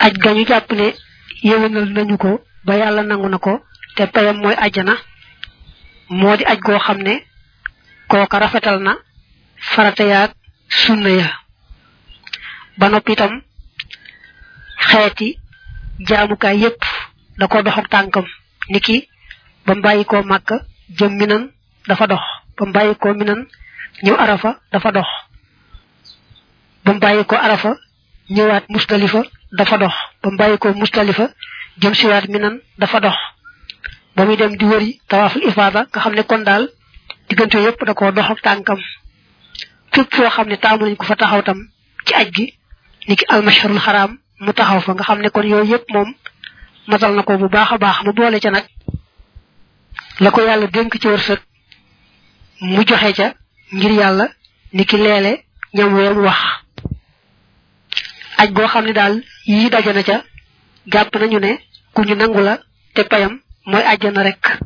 aj gañu japp ne yewenal nañu ko ba yalla nangu nako te payam moy aljana modi aj go xamne koka rafetal na farata yaak sunna ya ba nopi tam xéeti jaamukaay yépp da ko dox ak tankam niki bam bayiko makka jëm minan dafa dox bam bayiko minan ñew arafa dafa dox bam bayiko arafa ñewat musdalifa dafa dox bam bayiko musdalifa jëm ci wat minan dafa dox bamuy dem di wëri tawaful ifada nga xamne kon dal digënté yépp da ko dox ak tankam fépp fo xamne taamu nañ ko fa taxaw tam ci aj gi niki al mashhurul haram mu taxaw fa nga xamne kon yoy yépp mom matal nako bu baaxa baax mu boole ca nak lako yalla denk ci wërseuk mu joxe ca ngir yalla niki lélé ñam wéru wax aj go xamni dal yi dajana ca japp nañu ne ku ñu nangula te payam moy aljana rek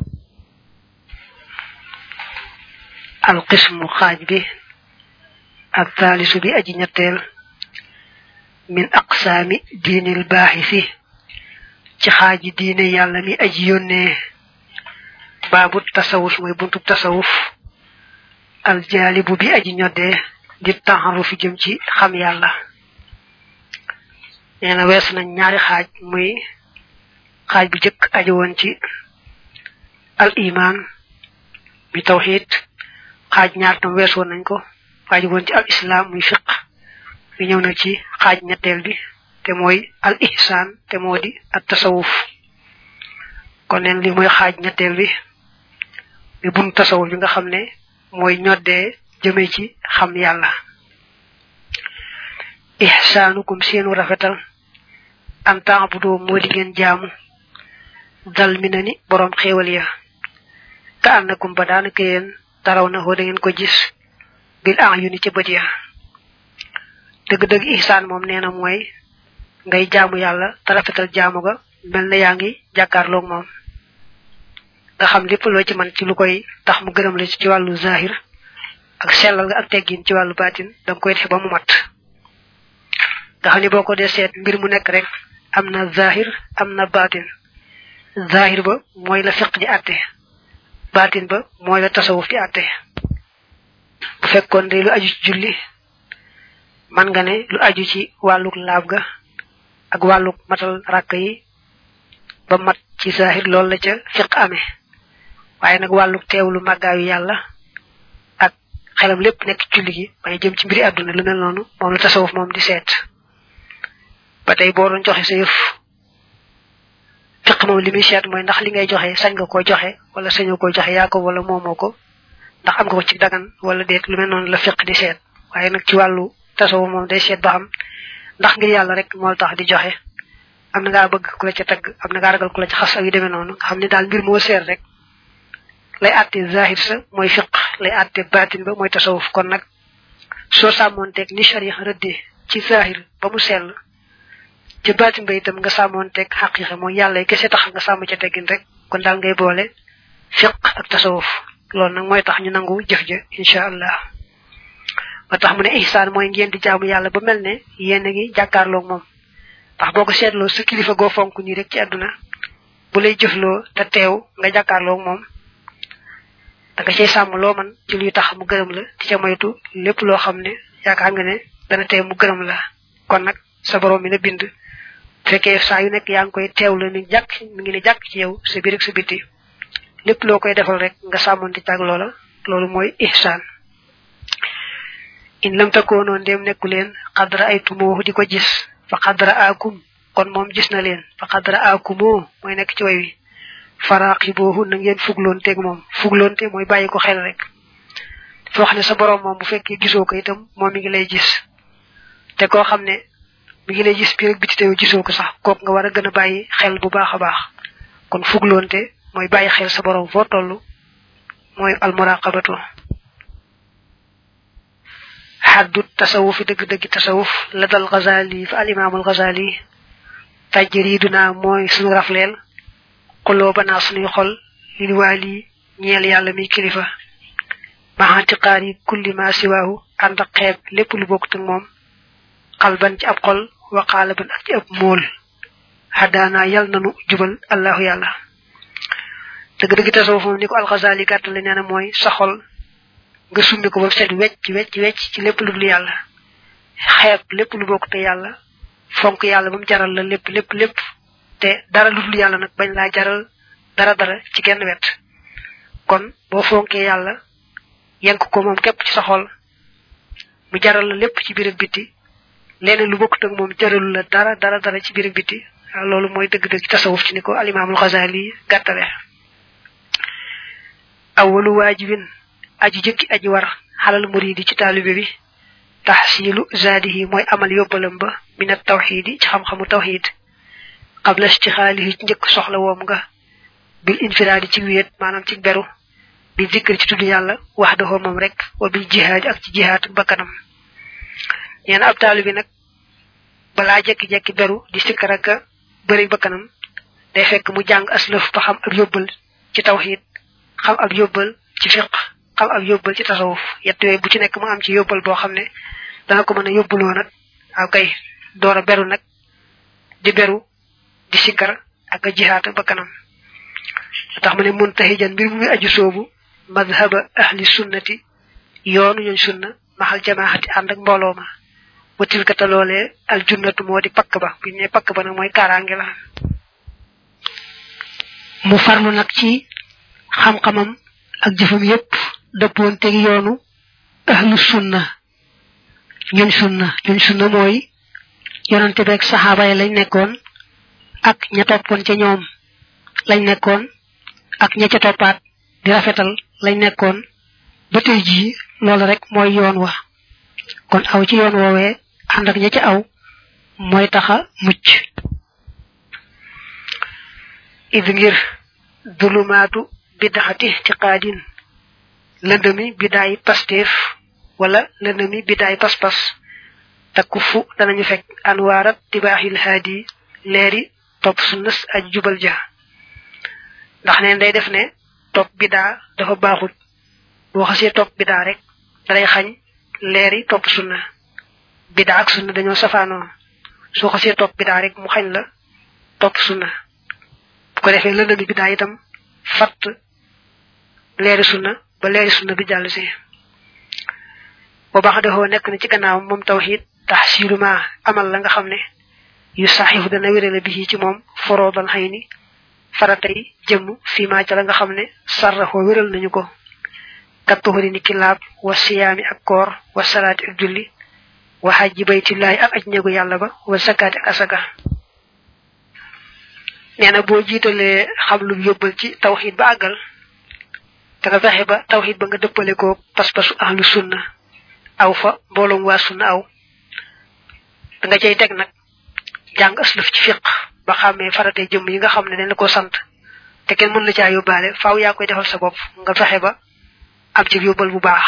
al qismu khajbi ak thalisu bi aji ñettel min aqsami dinil bahisi ci xaaji diine yalla mi aji yonne babu tasawuf moy buntu tasawuf al jalibu bi aji ñodde di taharufi jëm ci xam yalla neena wess na ñaari xaaj muy xaaj bu jëk aji won ci al iman bi tawhid xaaj ñaar tam wess won nañ ko aji won ci al islam muy fiqh fi ñew na ci xaaj ñettel bi te moy al ihsan te modi at tasawuf kon len li moy xaaj ñettel bi bun tasawuf bi nga xamne moy ñodde jëme ci xam yalla ihsanukum seenu rafetal an ta'budu modi ngeen jaamu dal minani borom xewal ya ta annakum badanaka yeen tarawna ho da ngeen ko gis bil a'yuni ci bët ya deug deug ihsan mom neena moy ngay jaamu yalla ta rafetal jaamu ga melna yaangi jakarlo mom nga xam lepp lo ci man ci lu koy tax mu gëreem la ci walu zahir ak selal nga ak teggin ci walu batin dang koy def ba mu mat nga xam ni boko de set mbir mu nek rek amna zahir amna batin zahir ba moy la fiqh di atté batin ba moy la tasawuf di atté bu fekkon de lu aju ci julli man nga ne lu aju ci waluk laab ga ak waluk matal rakka yi ba mat ci zahir lol la ca fiqh amé waye nak waluk teewlu magayu yalla ak xelam lepp nek julli gi baye jëm ci mbiri aduna lu mel nonu mom la tasawuf mom di set batay bo doon joxe sa yef fiqh mom limi set moy ndax li ngay joxe sañ nga ko joxe wala sañu ko joxe ya ko wala momoko ndax am nga ko ci dagan wala det lu mel non la fiqh di set waye nak ci walu tasawuf mom day set ba xam ndax ngir yalla rek mo tax di joxe am nga bëgg ku la ci tag am nga ragal ku la ci xass ak yu demé non nga xamni dal mbir mo set rek lay atté zahir sa moy fiqh lay atté batin ba moy tasawuf kon nak so samonté ni sharia rëddé ci zahir ba mu sel ci batin ba itam nga samonté haqiqa moy yalla kessé tax nga sam ci teggin rek kon dal ngay bolé fiqh ak tasawuf lool nak moy tax ñu nangu jëf ja inshallah ba tax mu ne ihsan moy ngeen di jaamu yalla ba melne yeen ngi jakarlo mom tax boko sétlo sa kilifa go fonku ni rek ci aduna bu lay jëflo ta teew nga jakarlo mom da nga ci sam lo man ci luy tax mu gëreum la ci ca moytu lepp lo xamne yaakaar nga ne dana teew mu gëreum la kon nak sa borom mi na bind fekke sa yu nek yang koy teewlu ni jak mi ngi ni jak ci yow sa bir ak sa biti lepp lo koy defal rek nga samonti tag lola lolu moy ihsan in lam takono ndem nekulen qadra aytumu di ko gis fa qadra akum kon mom gis na len fa qadra akumu moy nek ci way wi faraqibuhu na ngeen fuglonté ak mom fuglonté moy bayiko xel rek fo xane sa borom mom bu fekke gisoko itam mom mi ngi lay gis té ko xamné mi ngi lay gis bi rek biti té gisoko sax kok nga wara gëna bayyi xel bu baaxa baax kon fuglonté moy bayyi xel sa borom fo tollu moy al muraqabatu haddu tasawuf deug deug tasawuf ladal ghazali fa al imam al ghazali tajriduna moy sunu raflel qulubana sunu xol li wali ñeel yalla mi kilifa ma tiqari kulli ma siwahu and xeb lepp lu bokku ak mom qalban ci ab xol wa qalaban ak ci ab mol hadana yal nanu jubal allahu yalla deug deug tasawuf ni ko al-Ghazali gatal neena moy sa xol nga summi ko ba set wecc ci lepp lu dul yalla xeeb lepp lu bokk te yalla fonk yalla bam jaral la lepp te dara lu dul yalla nak bañ la jaral dara ci genn wet kon bo fonké yalla yank ko mom kep ci sa xol mu jaral la lepp ci biir ak biti leneen lu bokk tak mom jaral la dara ci biir ak biti lolu moy deug deug tasawuf ci niko al-Imam al-Ghazali gatale awwalu wajibin aji jekki aji war halal muridi ci talibé bi tahsilu zadihi moy amal yobalam ba min at-tawhid ci xam xamu tawhid qabla istikhalihi ci ñeek soxla wom nga bil infiradi ci wiyet manam ci beru bi zikr ci tuddu yalla wahdahu mom rek wa bil jihad ak ci jihad bakanam ñen ab talibé nak bala jekki beru di sikara ka bari bakanam day fekk mu jang aslaf ba xam ak yobal ci tawhid xam ak yobal ci fiqh xam ak yobal ci tasawuf yett yoy bu ci nek mu am ci yobal bo xamne dana ko mëna yobbulo nak akay doora beru nak di beru di sikar ak jihad bakanam tax mané muntahijan bir mu aju sobu madhhab ahli sunnati yoonu ñu sunna mahal jamaahati and ak mbolo ma watil ka talolé al junnatu modi pak ba bu né pak ba nak moy karangé la mu farlu nak ci xam xamam ak jëfëm yépp dëppon té yoonu ahlu sunna ñun sunna moy yonenté bek sahaba yi lañ nekkon ak ña topon ci ñoom lañ nekkon ak ña ca topat di rafetal lañ nekkon ba tay ji loolu rek moy yoon wa kon aw ci yoon wowe and ak ña ca aw moy taxa mucc idngir dulumatu bid'ati i'tiqadin lendemi biday pastef wala lendemi biday paspas takufu danañu fek anwarat tibahil hadi leri top sunnas aj jubal ja ndax ne day def ne top bida dafa baxut bo xasse top bida rek dalay xagn leri top sunna bida ak sunna dañoo safano so xasse top bida rek mu xagn la top sunna bu ko defé lendemi bida itam fat leri sunna ba leri sunna bi jall ci bo baxdaho nek na ci gannaaw mom tawhid tahsilu ma amal la nga xamne yu sahihu dana wéré bi ci mom forodan hayni faratay jëm fi ma ci la nga xamne sarrahu wéral nañu ko katuhuri ni kilab wa siyami ak koor wa salati ak julli wa hajji baytillahi ak ajñegu yalla ba wa zakati ak asaka neena bo jitale xamlu yobbal ci tawhid ba agal da nga fexé ba tawhid ba nga deppale ko pas-pasu ahlu sunna aw fa bolom wa sunna aw da nga cey tek nak jang asluf ci fiqh ba xamé farate jëm yi nga xamné dañ la ko sant té kenn mën la ca yobale faaw ya koy defal sa bop nga fexé ba am ci yobal bu baax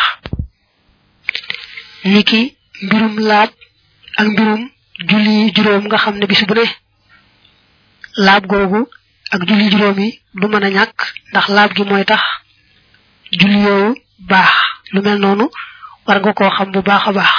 niki mbirum laab ak mbirum julli juroom nga xamné bis bu né laab gogu ak julli juroom yi du mëna ñak ndax laab gi moy tax julli yoyu baax lu mel nonu war nga ko xam bu baaxa baax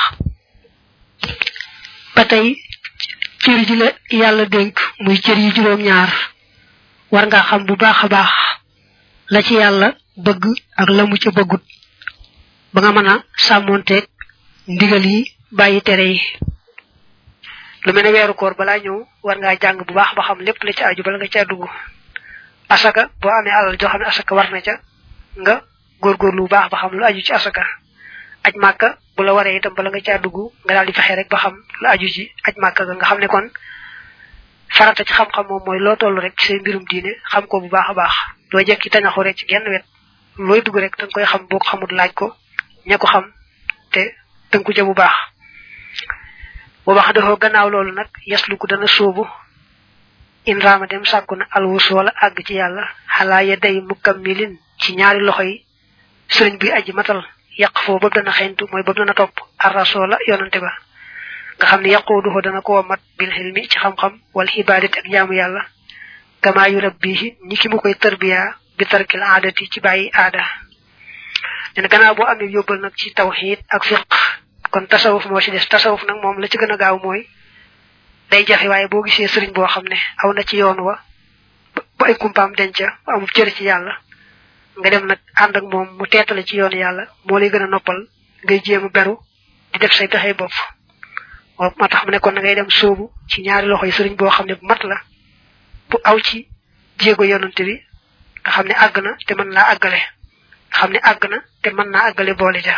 patay cër ji la yalla denk muy cër yi juroom ñaar war nga xam bu baaxa baax la ci yalla bëgg ak lamu ci bëggut ba nga mëna samonté ndigal yi bayyi téré yi lu melni wéru koor bala ñew war nga jang bu baax ba xam lepp la ci aju bala nga ci dugg asaka bo amé alal jo xamné asaka war na ca nga gor lu baax ba xam lu aju ci asaka aj makka bu la waré itam bala nga ci dugg nga dal di fexé rek ba xam lu aju ci aj makka nga xamné kon farata ci xam xam mom moy lo tollu rek ci mbirum diiné xam ko bu baaxa baax do jekki tañaxu rek ci genn wet loy dugg rek dang koy xam boko xamul laaj ko ñako xam té tanku ci bu baax bo baax dafa gannaaw lolu nak yasluku dana soobu in rama dem sakuna al wusul ag ci yalla hala yaday mukammilin ci ñaari loxoy serigne bi aji matal yaqfo ba dana xentu moy ba dana top ar rasula yonante ba nga xamni yaquduhu dana ko mat bil hilmi ci xam xam wal ibadati ak jaamu yalla kama yurabbihi niki mu koy tarbiya bi tarkil aadati ci bayyi aada dina gannaaw bo amé yobal nak ci tawhid ak fiqh kon tasawuf mo ci dess tasawuf nak mom la ci gëna gaaw moy day jafe waaye boo gisee sëriñ boo xam ne aw na ci yoon wa ba ay kumpaam denca amul cër ci yàlla nga dem nag ànd ak moom mu teetale ci yoon yàlla moo lay gën a noppal ngay jéem a beru di def say pexe bopp moo tax mu ne kon na ngay dem sóobu ci ñaari loxo yi sëriñ boo xam ne bu mat la bu aw ci jéego yonante bi nga xam ne àgg na te mën naa àggale nga xam ne àgg na te mën naa àggale boole ja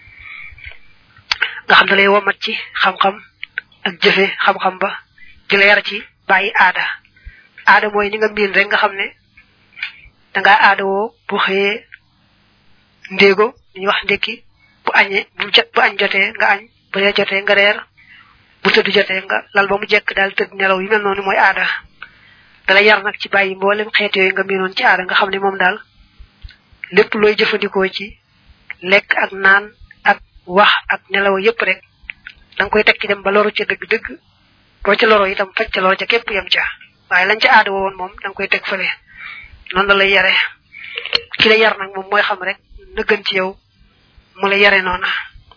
nga xam ne lay womat ci xam-xam ak jëfe xam-xam ba di la yar ci bàyyi aada mooy ni nga miin rek nga xam ne dangaa aada woo bu xëyee ndéego ñu wax ndékki bu añ jotee nga añ bu reer jotee nga reer bu tëdd jotee nga lal ba mu jekk daal tëdd nelaw yu mel noonu mooy aada dala yar nag ci bàyyi mboolem xeet yooyu nga miinoon ci aada nga xam ne moom daal lépp looy jëfandikoo ci lekk ak naan ak wax ak nelaw yépp rek danga koy teg ci dem ba loru ca dëgg-dëgg boo ca loro itam faj ca loru ca képp yem ca waaye lañ ca aada woon moom danga koy teg fële noonu la lay yare ki la yar nag moom mooy xam rek na gën ci yow mu la yare noona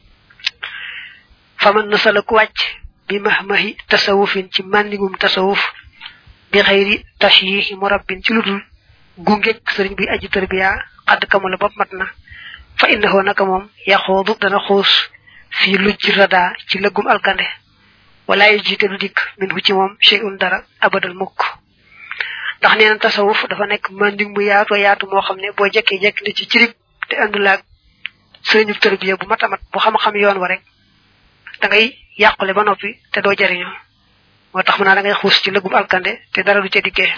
faman na sala ku wàcc bi mahmahi tasawufin ci màndigum tasawuf bi xëyri tashyihi murabbin ci ludul gungeeg sëriñ bi aji tarbiya xadd kamula bopp mat na fa innahu naka moom yaxoodu dana xuus fii lujj rada ci lëggum alkande wala yu jiite du dikk min hu ci moom shay'un dara abadal mukk ndax nee na tasawuf dafa nekk mandig mu yaatu moo xam ne boo jekkee jekk ni ci cirib te andulaak sëriñu tarbiya bu matamat bu xam-xam yoon wa rek da ngay yàqule ba noppi te doo jariñoo moo tax mu naa da ngay xuus ci lëggum alkande te dara du ca dikkee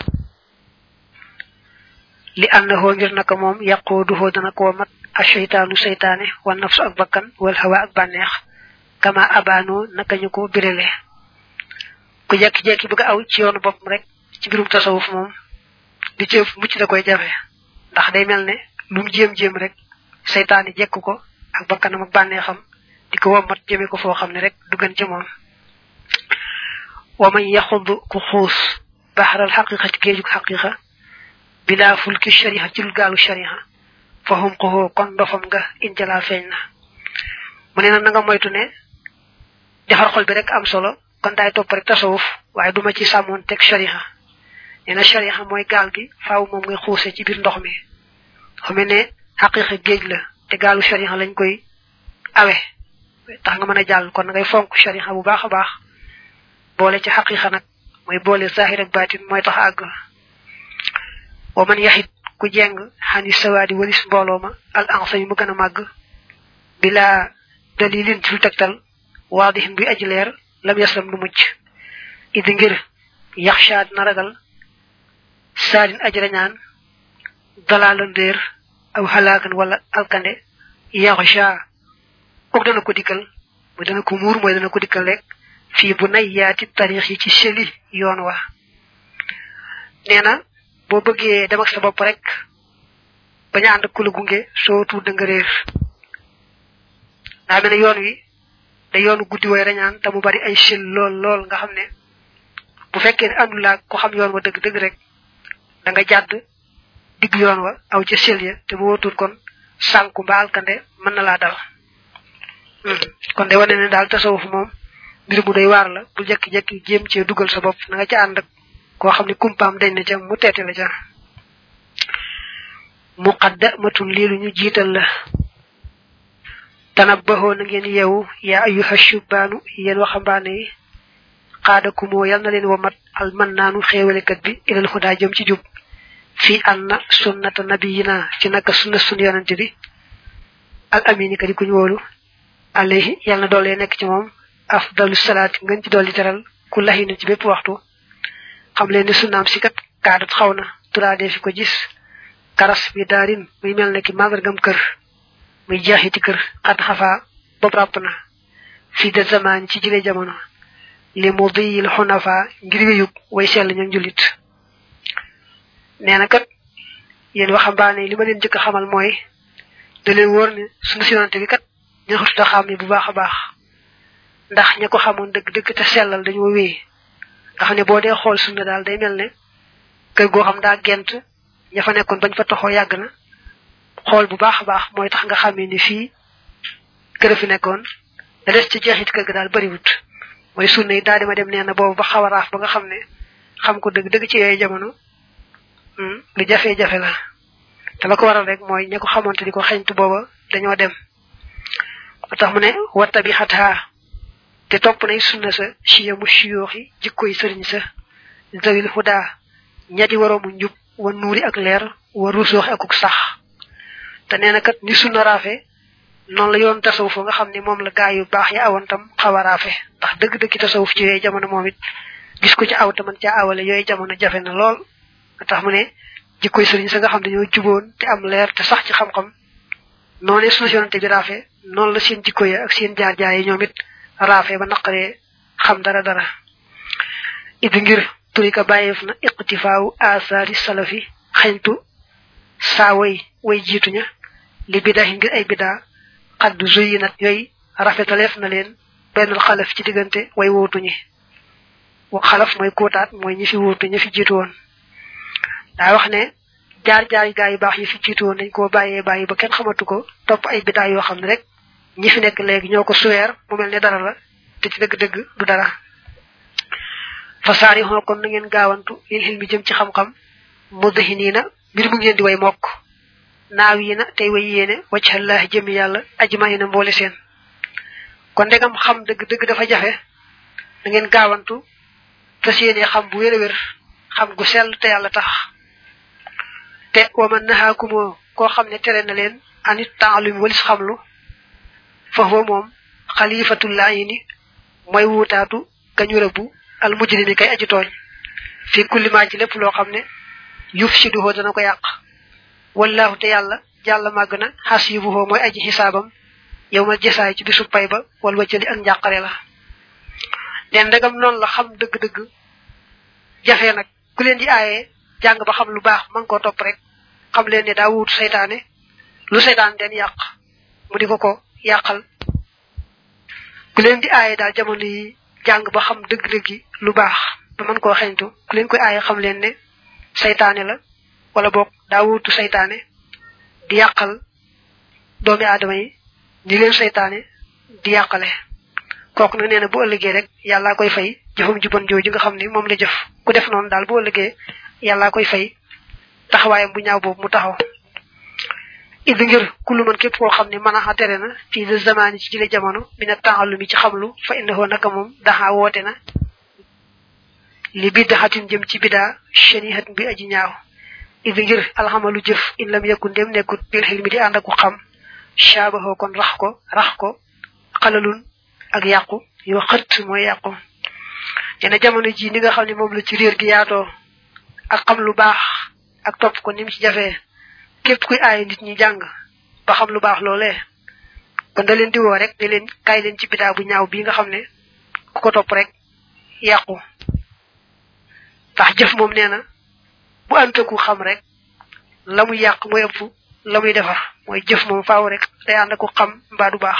li annahu ngir naka moom yaquduhu dana ko mat asheytaanu seytaane wa nafsu ak bakkan wal hawa ak bànneex kama abano naka ñu ko birale ku jekki-jekki bëgg aw ci yoonu boppam rek ci birum tasawuf moom di ci mucc da koy jafe ndax day mel ne lu mu jéem rek seytaane jekk ko ak bakkanam ak bànneexam di ko wommat jëme ko foo xam ne rek du gën ci moom wa man yaxud ku xuus baxaral xaqiqa ci géejug xaqiqa bila fulki shariha ci lu gaalu shariha fa hum ko kon dofam nga injala feeñ na mu ne na nga moytu ne defar xol bi rek am solo kon daay topp rek tasawuf waaye duma ci sàmmoon teg shariha nee na shariha mooy gaal gi faaw moom ngay xuuse ci biir ndox mi xame ne xaqiqa géej la te gaalu shariha lañ koy awe tax nga mën a jàll kon ngay fonk shariha bu baax a baax boole ci xaqiqa nag mooy boole zahir ak baatin mooy tax àgg wa man yaxit ku jeng xani sawaadi walis mbooloo ma al ansa yi mu gën a màgg bila dalilin ci lu tegtal waadixin buy aji leer lam yaslam lu mucc idi ngir yaxshaad na ragal saadin aji rañaan dalaalan réer aw halaakan wala alkande yaxsha kook dana ko dikkal mooy dana ko muur mooy dana ko dikkal rek fii bu nay yaati tarix yi ci seli yoon wa nee na boo bëggee dem ak sa bopp rek bañ a ànd ak ku la gunge soo tuut da nga réer daa mel ne yoon wi da yoonu guddi way rañaan te mu bari ay sel lool nga xam ne bu fekkee ne àndul laa ko xam yoon wa dëgg rek da nga jàdd digg yoon wa aw ca sel ya te bu wóotul kon sànku mbaa alkande mën na laa dal kon de wane ne daal tasawuf moom mbir mu doy waar la bu jekki-jekki jéem cee dugal sa bopp na nga ca ànd ak koo xam ne kumpaam dañ na ca mu teete la ca muqaddamatun lii lu ñu jiital la tanabbahu na ngeen yeewu yaa ayyuha shubbaanu yéen waxambaane yi xaadakumoo yal na leen womat almannaanu xéewalekat bi ilal xudaa jëm ci jub fii anna sunnata nabiyina ci naka sunna sun yonante bi al amini ka di kuñ wóolu alayhi yal na doole nekk ci moom afdalu salaati ngeen ci dolli teral ku laxina ci bépp waxtu xam leen ne sunnaam si kat kaadat xaw na turaadee fi ko gis karas bi daarin muy mel ne ki màndargam kër muy jeexiti kër xat xafaa bopp ràpp na fii de zaman ci jile jamono li mu diyil xunafa ngir wéyug way sell ñoom jullit nee na kat yéen waxambaane li ma leen jëkk a xamal mooy da leen wóor ne sunu sinante bi kat ña ko tudd xam ne bu baax a baax ndax ña ko xamoon dëgg te sellal dañoo wéy nga xam ne boo dee xool sunna daal day mel ne kër goo xam daa gent ña fa nekkoon bañ fa toxoo yàgg na xool bu baax a baax mooy tax nga xamee ni fii kër fi nekkoon da des ci jeexit kër ga daal bariwut moy sunna yi daal di ma dem neena bobu ba xawaraaf ba nga xamne xam ko deug deug ci yoy jamono lu jafé jafé la te la ko waral rek moy ñako xamonté diko xeñtu boba dañoo dem tax mu ne wattabihatha te top nay sunna sa shiya mu shiyuhi jikkoy serigne sa zawil huda ñadi waro mu njub wa nuri ak leer wa rusukh akuk sax te neena kat ni sunna rafé non la yoon tasawuf nga xamni mom la gaay yu bax ya awon tam xawa rafé ndax deug deug tasawuf ci yoy jamono momit gis ko ci aw ta man ci awale yoy jamono jafé na lool tax mu ne jikkoy serigne sa nga xam dañoo juboon te am leer te sax ci xam xam noné sunu yonante bi rafé non la seen jikko ya ak seen jaar jaay ñomit rafé ba naqare xam dara dara idi ngir turika bayef na iqtifa'u asari salafi xentu saway way jitunya li bidahi ngir ay bida qad zuyinat yoy rafetalef na len ben khalaf ci digante way wotuñi wa khalaf moy kotat moy ñi fi wotu ñi fi jitu won da wax ne jaar jaar gaay bax yi fi jitu won dañ ko baye ba ken xamatu ko top ay bida yo xamne rek ñi fi nek legi ñoko suwer mu melni dara la te ci deug deug du dara fasari ho kon ngeen gaawantu lil hilmi jëm ci xam xam mudhinina bir mu ngeen di way mok naawina tay way yene wacc allah jëm yalla ajmaina mbolé sen kon ndegam xam deug deug dafa jafé da ngeen gaawantu fasiyene xam bu wéré wér xam gu sel te yalla tax te wa man nahakum ko xamne tere na len anit ta'allum walis xamlu fa huwa mom khalifatul laini moy wutatu gañu rebu al mujrimi kay aji togn fi kulli ma ci lepp lo xamne yufsidu ho dana ko yaq wallahu ta yalla jalla magna hasibuhu moy aji hisabam yowmal jasaay ci bisu pay ba wal waceli ak njaqare la den dagam non la xam deug deug jafé nak ku len di ayé jang ba xam lu bax man ko top rek xam len ni da wut seytané lu seytan den yaq mu diko ko yaqal ku len di ayé dal jamono yi jang ba xam deug deug lu bax ba man ko xentu ku len koy ayé xam len ne seytané la wala bok da wutu seytané di yaqal doomi adama yi ñi leen seytané di yaqalé kok na neena bu ëllëgé rek yalla koy fay jëfum ju bon joju nga xamni mom la jëf ku def non dal bu ëllëgé yalla koy fay taxawayam bu ñaaw bobu mu taxaw idi ngir kullu man kep ko xamni mana ha tere na fi zamani ci jile jamono bina ta'allumi ci xamlu fa innahu naka mom daha wote na li bidhatin jëm ci bida shanihat bi aji ñaaw idi ngir alhamalu jëf in lam yakun dem nekut bil hilmi di andaku xam shabaho kon rax ko qalalun ak yaqku yo xat moy yaqku dina jamono ji ni nga xamni mom la ci reer gi yaato ak xam lu bax ak top ko nim ci jafé kep kuy ay nit ñi jang ba xam lu bax lolé kon da leen di wo rek di leen kay leen ci bida bu ñaaw bi nga xamne ku ko top rek yaqku tax jëf mom neena bu antaku xam rek lamu yaq moy ëpp lamuy defar moy jëf mom faaw rek day and ko xam mba du bax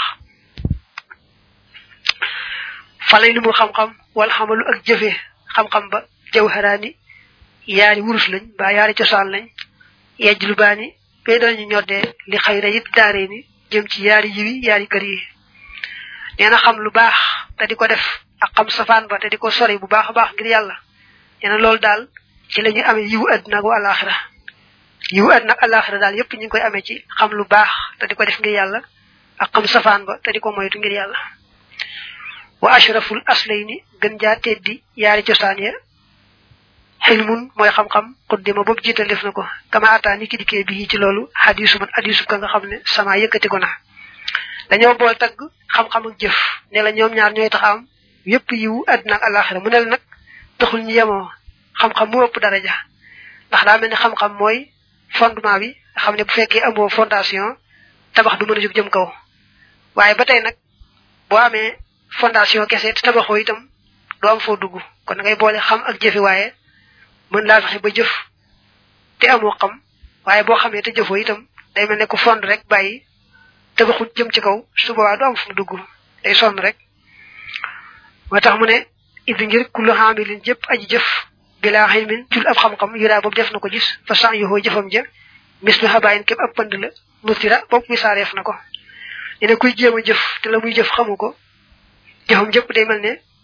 falay limu xam xam wal hamalu ak jëfé xam xam ba jawharani yaari wurus lañ ba yaari ciosan lañ yajlubani be dañu ñodé li xayra yit daare ni jëm ci yaari yiwi yaari kër yi neena xam lu bax te diko def ak xam safaan ba te diko sori bu baax baax ngir yalla neena lool dal ci lañu amé yiwu aduna ak alakhirah yiwu aduna ak alakhirah dal yépp ñi koy amé ci xam lu bax te diko def ngir yalla ak xam safaan ba te diko moytu ngir yalla wa ashraful aslayni gën ja teddi yaari ciosan ya hilmun moy xam xam quddima bob jital def nako kama ata niki diké bi ci lolu hadisu man hadisu ka nga xamne sama yëkëti ko na dañoo bol tag xam xam ak jëf ne la ñoom ñaar ñoy taxam yépp yiwu aduna ak alakhirah mu ne nak taxul ñu yemo xam xam mo ëpp daraja ndax da melni xam xam moy fondement bi xamne bu fekke amo fondation tabax du mëna juk jëm kaw waye batay nak bo amé fondation kessé tabaxo itam do am fo dugg kon ngay bolé xam ak jëfi waye mën la fexé ba jëf té amo xam waye bo xamé té jëfo itam day melni ko fond rek bayyi tabaxu jëm ci kaw su boba do am fu dugg day son rek motax mu ne idi ngir kullu hamilin jëpp aji jëf bila hilmin jul ab xam xam yura bob def nako gis fa sa yo jëfam je mislu habayin kep ab pand la mutira bop misaref nako ina kuy jema jëf te la muy jëf xamuko jëfam jëpp day melne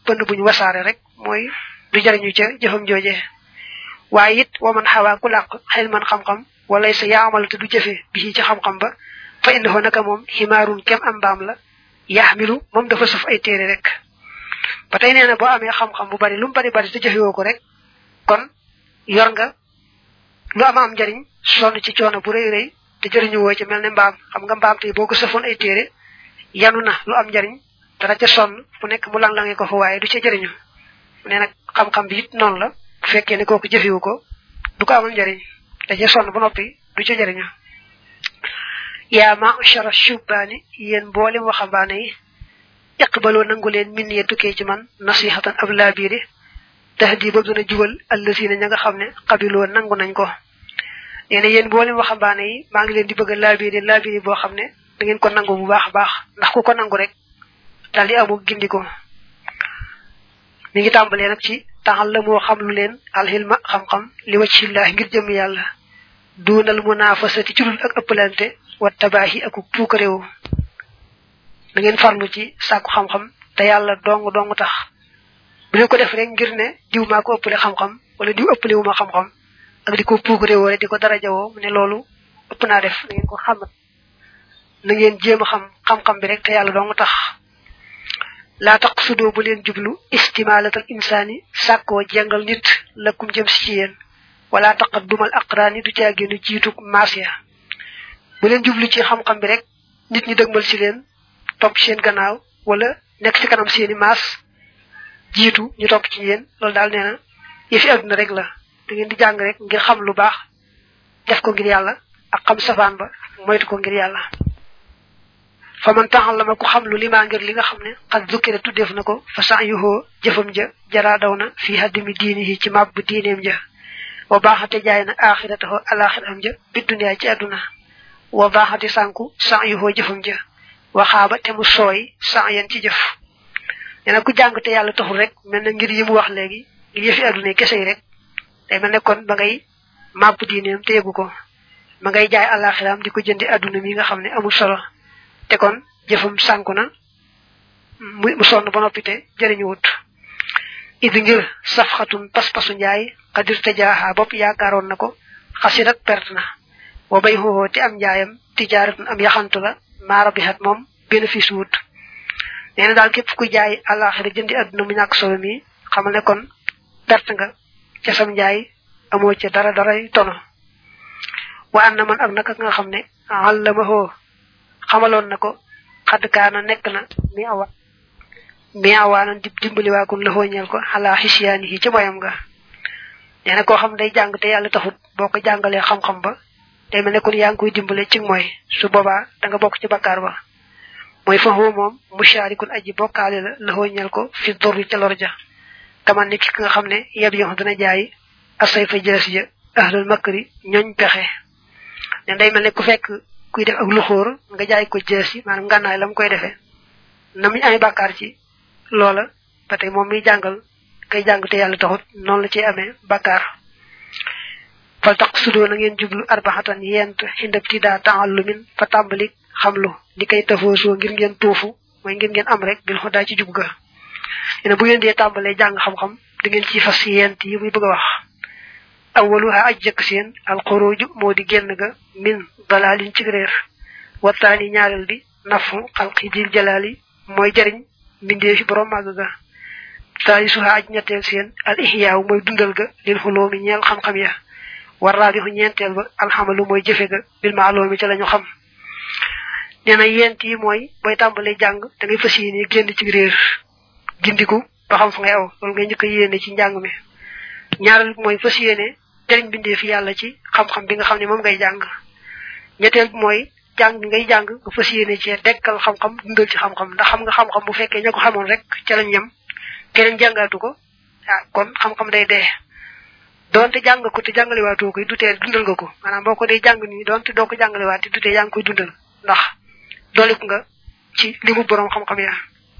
pënd buñ wasaare rek mooy du jariñu ca jëfam jooje waaye it wa man xawaa ku làq xel man xam-xam wala sa yaamal te du jëfe bi ci xam-xam ba fa innahu naka moom ximaarun kem am mbaam la yaxmilu moom dafa suf ay téere rek ba tey nee na boo amee xam-xam bu bari lu mu bari bari te jëfewoo ko rek kon yor nga lu am njariñ sonn ci coono bu rëy rëy te jëriñu woo ci mel ne mbaam xam nga mbaam tey boo ko sëfoon ay téere yanu na lu am njariñ dara ca sonn fu nekk mu lang-lange ko fa waaye du ca jëriñu nee nag xam-xam bi it noonu la bu fekkee ne kooku jëfewu ko du ko amal njariñ da ca sonn ba noppi du ca jëriñu yaa ma'shara shubbaani yéen mboolem waxambaane yi iqbaloo nangu leen min ye tukkee ci man nasihatan ab laabiiri tahdi ba dina jubal allasina ña nga xam ne xabiloo nangu nañ ko nee na yéen mboolem waxambaane yi maa ngi leen di bëgg a laabiiri boo xam ne da ngeen ko nangu bu baax a baax ndax ku ko nangu rek daal di amu gindiko mi ngi tàmbalee nag ci taxal la moo xam lu leen alxilma xam-xam li waccillaah ngir jëm yàlla duunal munaafasati ci dul ak ëppalante wa tabaahi ak puukaréewu da ngeen farlu ci sàkku xam-xam te yàlla dong tax bu leen ko def rek ngir ne diw maa ko ëppale xam-xam wala diw ëppale wu ma xam-xam ak di ko puukaréewoo rek di ko darajawoo mu ne loolu ëpp naa def na ngeen ko xamat na ngeen jéem a xam-xam bi rek te yàlla dong tax laa taqsudoo bu leen jublu istimaalatal insaani sàkkoo jengal nit lakum jëm si ci yéen wala taqaddumal aqraani du caa génn jiitu maas ya bu leen jublu ci xam-xam bi rek nit ñi dëgmal si leen topp seen gannaaw wala nekk ci kanam seeni maas jiitu ñu topp ci yéen loolu daal nee na yëfi àdduna rek la da ngeen di jàng rek ngir xam lu baax def ko ngir yàlla ak xam safaan ba moytu ko ngir yàlla fa man ta'allama ku xam lu limaa ngir li nga xam ne xad zukkira tuddeef na ko fa sa'yuhu jëfam ja jaraa daw na fii haddimi diinihi ci màbb diineem ja wa baaxate jaay na axiratahu alaxiraam ja bi duniyaa ci àdduna wa baaxate sànku sa'yuhu jëfam ja waxaaba te mu sooy sa'yan ci jëf nee na ku jàng te yàlla taxul rek mel na ngir yi mu wax léegi ngir yëfi àdduna kese yi rek day mel ne kon ba ngay màbb diineem te yëgu ko ma ngay jaay alaxiraam di ko jëndi àdduna mi nga xam ne amul solo te kon jëfum sànku na mu sonn ba noppi te jëriñu wut idi ngir safxatun pas-pasu njaay xadir te jaaxaa bopp yaakaaroon na ko xasirat perte na wa bay xooxoo te am njaayam tijaaratun am yaxantu la maara bi xat moom bénéfice wut nee na daal képp ku jaay àllaaxira jëndi àdduna mu ñàkk solo mi xamal ne kon perte nga ca sam njaay amoo ca dara tono wa an na man ak naka nga xam ne àllamahoo xamaloon na ko xadd kaana nekk na mi awaanan dimbali waakun la xooñeel ko xalaa xisiyaani yi ca moyam nga nee na koo xam day jàng te yàlla taxut boo ko jàngalee xam-xam ba day mel ne kon yaa ngi koy dimbale ci mooy su boobaa da nga bokk ci bakkaar ba mooy fa moom musharikun aji bokkaale la xooñeel ko fi dorri ca lor ja kaman ni ki nga xam ne yeb yo dana jaay asay fa jëlas ja ahlul makri ñooñ pexe ne day mel ne ku fekk kuy def ak luxóor nga jaay ko jëes yi maanaam ngànnaay la mu koy defee na muy amee bàkkaar ci loola ba tey moom miy jàngal kay jàng te yàlla taxut noonu la ciy amee bàkkaar fal tax sudoo na ngeen jublu arbaxatan yent xindab tidaa ta'allumin fa tàmbali xamlu li koy tafoosoo ngir ngeen tuufu mooy ngir ngeen am rek bil xudaa ci jub ga ene bu ngeen dee tàmbalee jàng xam-xam da ngeen ci fas yent yi muy bëgg a wax awaluha aj jëkk seen alxuruju moo di génn ga min dalalin ci réer wattaani ñaareel bi nafu xalqi dil jalaali mooy jariñ mbindee fi borom màgg ga taalisuha aj ñetteel seen al ihyaaw mooy dundal ga lil xuloomi ñeel xam-xam ya war raabixu ñeenteel ba alxamalu mooy jëfe ga bil maaloomi ca la ñu xam nee na yent yi mooy booy tàmbalee jàng da ngay fas yéene génn ci réer gindiku ba xam fa ngay aw loolu ngay njëkk a yéene ci njàng mi ñaareel bi mooy fas yéene jëriñ bindee fi yàlla ci xam-xam bi nga xam ne moom ngay jàng ñetteel bi mooy jàng bi ngay jàng nga fas yéene ci dekkal xam-xam dundal ci xam-xam ndax xam nga xam-xam bu fekkee ña ko xamoon rek ca lañ yem keneen jàngaatu ko kon xam-xam day dee doonte jàng ko te jàngalewaatoo koy dutee dundal nga ko maanaam boo ko dee jàng nii doonte doo ko jàngalewaat te dutee yaa ngi koy dundal ndax dooleku nga ci limu borom xam-xam ya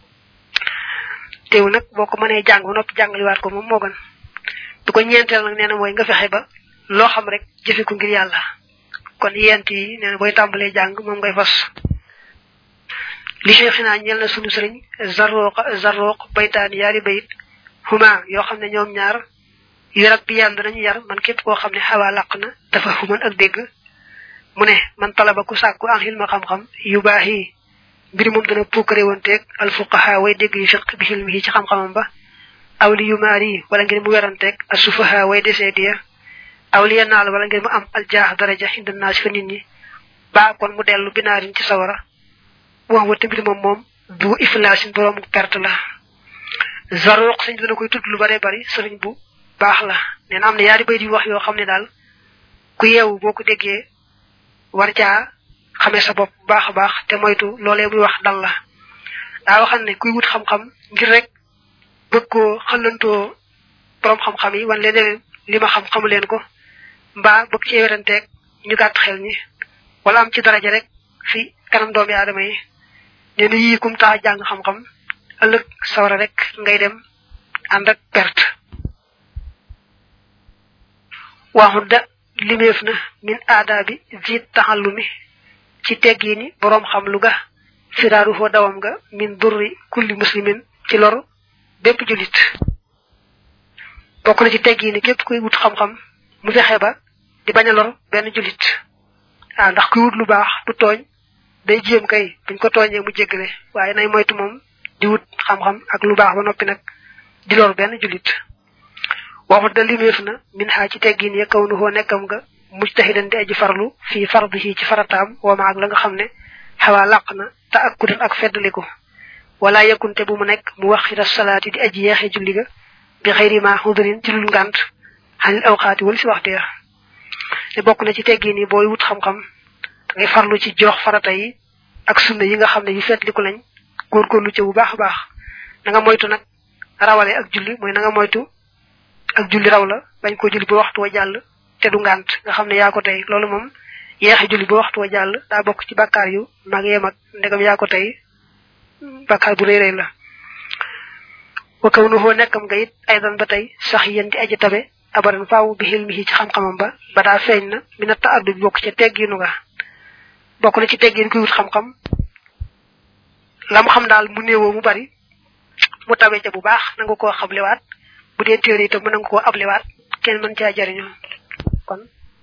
teew nag boo ko mënee jàng ba noppi jàngalewaat ko moom moo gën du ko ñeenteel nag nee na mooy nga fexe ba loo xam rek jëfe ko ngir yàlla kon yent yi nee na booy tàmbalee jàng moom ngay fas li cheikhina ñel na sunu sëriñ zarruq baytaan yaari bayit huma yoo xam ne ñoom ñaar yu rak bi yànd nañu yar man képp koo xam ne xawaa làq na dafa human ak dégg mu ne man talaba ku sàkku an xilma xam-xam yu baax yi mbir moom dana puukare wonteeg alfuqaha way dégg yu fiq bi xilmi ci xam-xamam ba aw li yu maari wala ngir mu weranteeg asufaha way desee diya aw li yanaal wala ngir mu am aljaax daraja inda naas fa nit ñi ba kon mu dellu binaarin ci sawara wax wa tamit moom du iflaasin borom perte la zaruq sëñ dana koy tudd lu bare bari sëriñ bu baax la nee na am na yaari bay di wax yoo xam ne daal ku yeewu boo ko déggee war caa xamee sa bopp bu baax a baax te moytu loolee muy wax dal la daa waxal ne kuy wut xam-xam ngir rek bëgg koo xalantoo borom xam-xam yi wan leen li ma xam xamu leen ko mbaa bëgg ci weranteeg ñu gàtt xel ñi wala am ci daraja rek fi kanam doomi aadama yi nee na yii kum tax jàng xam-xam ëllëg sawara rek ngay dem ànd ak perte waxudda limeef na min aadaabi jiit taxallumi ci teggiini boroom xam lu ga firaaru foo dawam nga min durri kulli muslimin ci lor bépp julit bokk na ci teggiini képp kuy wut xam-xam mu fexe ba di bañ a lor benn julit ndax kuy wut lu baax du tooñ day jéem kay buñ ko tooñee mu jéggale waaye nay moytu moom di wut xam-xam ak lu baax ba noppi nag di lor benn julit waxut da limeef na min xaa ci teggin ya kaw nu hoo nekkam nga mujtahidan di aji farlu fii fardihi ci farataam wama ak la nga xam ne xawaa làq na te ak kudan ak feddaliku wala yakkunte bu mu nekk mu waxira salaati di aji yeexe julli ga bi xëyri ma xudurin ci lul ngànt xanil awqaati wala si waxtu ya te bokk na ci teggin yi booy wut xam-xam ngay farlu ci jox farata yi ak sunna yi nga xam ne yu feddliku lañ góorgóorlu ci bu baax a baax na nga moytu nag rawale ak julli mooy na nga moytu ak julli raw la bañ ko julli ba waxtu wa jàll te du ngànt nga xam ne yaa ko tey loolu moom yeexe julli ba waxtu wa jàll daa bokk ci bàkkaar yu mag yee mag ndegam yaa ko tey bàkkaar bu rëy rëy la wa kaw nu foo nekkam nga it aydan ba tey sax yéen di aji tabe abadan faaw bi xilmi ci xam-xamam ba daa feeñ na mi na ta addu bi bokk ca tegginu nga bokk na ci teggin kuy wut xam-xam la mu xam daal mu néewoo mu bari mu tabe ca bu baax nanga koo xablewaat bu dee téere itam mën nga koo ablewaat kenn mën caa jariñoo kon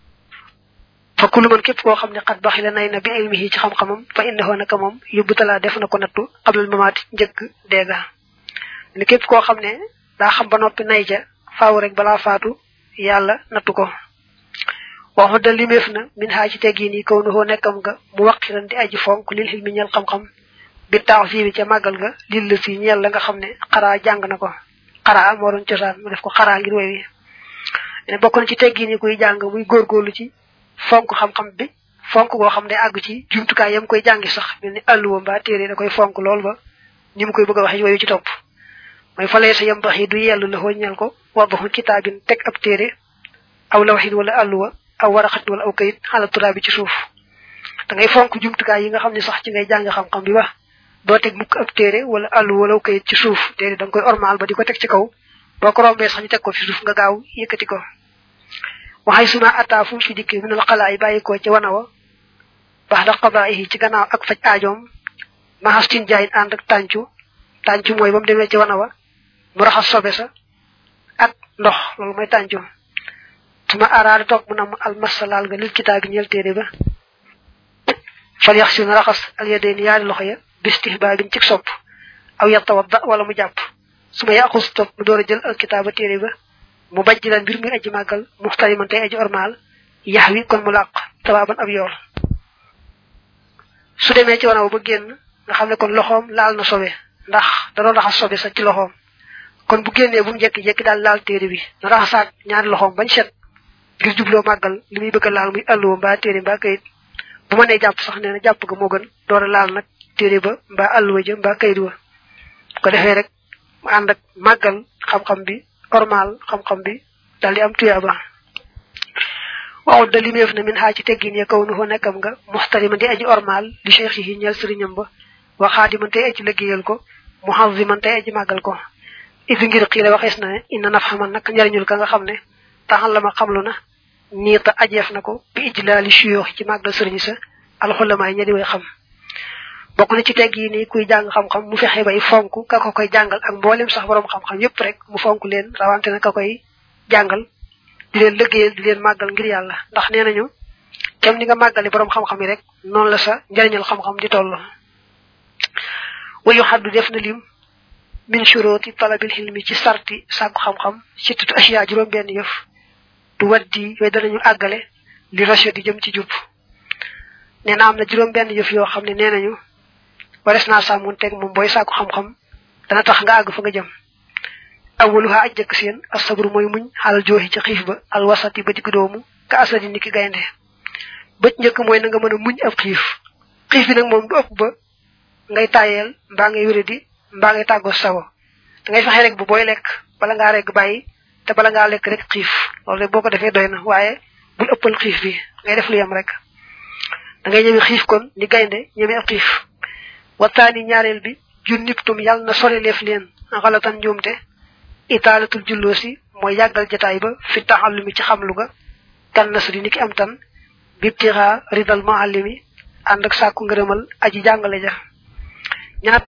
fa kullu man képp koo xam ne xat baxi la nay na bi ilmihi ci xam-xamam fa innahu naka moom yóbbu talaa def na ko nattu xablal mamaati njëkk deega ne képp koo xam ne daa xam ba noppi nay ca faaw rek balaa faatu yàlla nattu ko waxu da limeef na min xaa ci teggiin yi kaw nu hoo nekkam nga mu waqiran di aji fonk lil xilmi ñeel xam-xam bi taax fii bi ca màggal ga lil la si ñeel la nga xam ne xaraa jàng na ko xaraa moo doon cosaan mu def ko xaraa ngir woy wi ne bokk na ci teggin yi kuy jàng muy góorgóorlu ci fonk xam-xam bi fonk goo xam ne àgg ci jumtukaay yam koy jàngi sax mel ni àlluwa mbaa téere da koy fonk lool ba ni mu koy bëgg a waxe woyu ci topp mooy falee sa yam bax yi du yellu la ñeel ko waddaxul kitaabin teg ab téere aw lawxin wala àlluwa aw waraxatin wala aw kayit xala turaa bi ci suuf da ngay fonk jumtukaay yi nga xam ne sax ci ngay jàng xam-xam bi ba doo teg mukk ab téere wala àllu wala kayit ci suuf téere da nga koy ormal ba di ko teg ci kaw boo ko rombee sax ñu teg ko fi suuf nga gaaw yëkkati ko waxay suma ataa fu fi dikkee minal xalaa yi bàyyi ko ci wanawa baax da qadaa'ihi ci gannaaw ak faj aajoom mahastin jaayin ànd ak tàncu mooy ba mu demee ci wanawa mu raxas sobe sa ak ndox loolu mooy tàncu suma araada toog mu nam almasalaal nga lil kitaabi ñeel téere ba fal yax si na raxas al yadayni yaari loxo ya bistihbaabin ci sopp aw yatawadda wala mu jàpp suma yaqus topp mu door a jël al kitaaba téere ba mu bajjilan mbir muy aji màggal muxtariman tey aji ormaal yax wi kon mu làq tawaaban ab yool su demee ci wanaw ba génn nga xam ne kon loxoom laal na sobe ndax da doon raxas sobe sa ci loxoom kon bu génnee bu mu jekki-jekki daal laal téere bi na raxasaat ñaari loxoom bañ set ngir jubloo màggal li muy bëgg a laal muy àlluwa mbaa téere mbaa kayit bu ma nee jàpp sax nee na jàpp ga moo gën door a laal nag téere ba mbaa àlluwa ja mbaa kayit wa ko defee rek mu ànd ak màggal xam-xam bi ormal xam-xam bi daal di am tuyaaba waxut da limeef na min xaa ci teggin ya kaw nu fa nekkam nga muxtariman di aji ormal li cheikh yi ñeel sëriñam ba wa xaadiman tey aji liggéeyal ko muhaziman tey aji màggal ko idi ngir xiile waxees na ne inna naf xaman nag njariñul ka nga xam ne taxal la ma xamlu na niita ajeef na ko bi ijlaali suyoox ci màggal sëriñ sa alxulama yi ña di way xam bokku na ci teggi ni kuy jang xam-xam mu fexé bay fonku ka ko koy jangal ak mbolem sax borom xam-xam yépp rek mu fonku leen rawante na ka koy jangal di leen liggéeyal di leen màggal ngir yàlla ndax nee nañu kem ni nga màggali borom xam-xam yi rek noonu la sa njariñal xam-xam di toll wayu xaddu def na lim min shuruti talabil hilmi ci sarti sàkku xam-xam ci tutu asiya juróom benn yëf du waddi way danañu àggale li rachid di jëm ci jub nee na am na juróom benn yëf yoo xam ne nee nañu wares naa sàmmonteeg moom booy sàkku xam-xam dana tax nga àgg fa nga jëm awwaluha ajjak seen asabru moy muñ halal johi ci xif ba al wasati ba digg doomu ka asadi niki gaynde becc ñeuk moy na nga mëna muñ ab xif xif bi nak mom du ëpp ba ngay tayel mba ngay wéredi mba ngay taggo sawo da ngay fexé rek bu boy lek bala nga rek bayyi te bala nga lek rek xif lolé boko defé doyna waye bul ëppal xif bi ngay def lu yam rek da ngay ñëmi xif kon ni gaynde ñëmi ab xif watani ñaarel bi junniptum yal na sori lef leen xalatan ñoomte italatul jullosi moy yagal jotaay ba fi taxallumi ci xamlu ga kan nasri niki am tan bibtira ridal muallimi and ak sakku ngeureumal aji jangale ja